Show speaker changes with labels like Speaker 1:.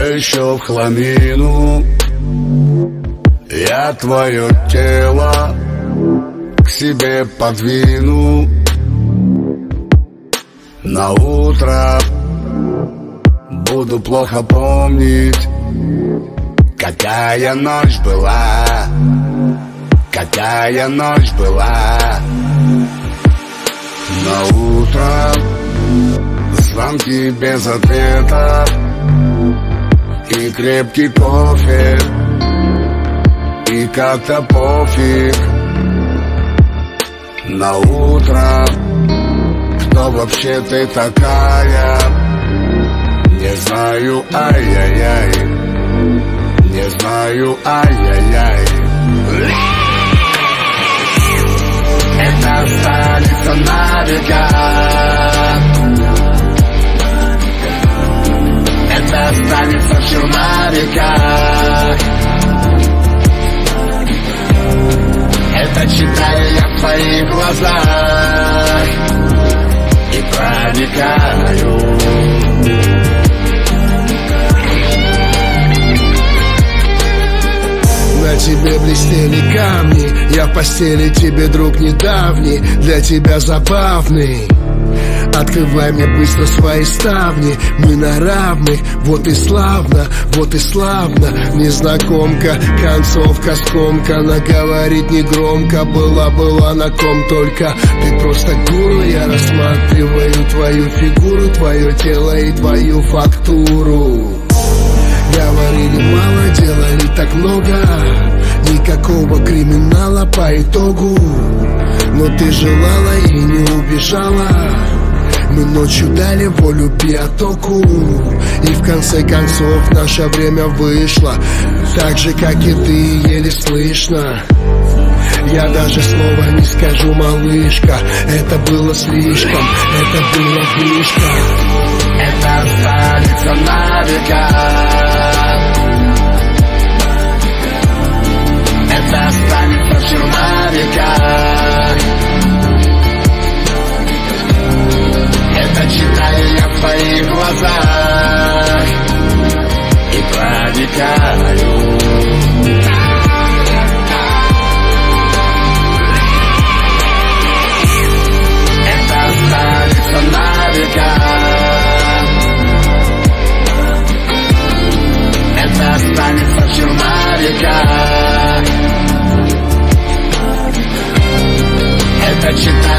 Speaker 1: еще в хламину. Я твое тело к себе подвину. На утро буду плохо помнить, какая ночь была, какая ночь была. На утро звонки без ответа и крепкий кофе, и как-то пофиг. На утро кто вообще ты такая? Не знаю, ай-яй-яй, не знаю, ай-яй-яй. Это столица на века, это столица черновика. Это читаю я в твоих глазах и проникаю.
Speaker 2: На тебе блестели камни, я в постели тебе друг недавний, для тебя забавный. Открывай мне быстро свои ставни, мы на равных, вот и славно, вот и славно. Незнакомка, концовка скомкана, говорит негромко, была на ком только. Ты просто гуру, я рассматриваю твою фигуру, твое тело и твою фактуру. Говорили мало, делали так много, никакого криминала по итогу. Но ты желала и не убежала. Мы ночью дали волю биотоку, и в конце концов наше время вышло, так же, как и ты, еле слышно. Я даже слова не скажу, малышка, это было слишком, это было слишком.
Speaker 1: Это столица на века, это столица черновика. Это читаю я в твоих глазах и проникаю. Это столица на века, это столица черновика. Это читаю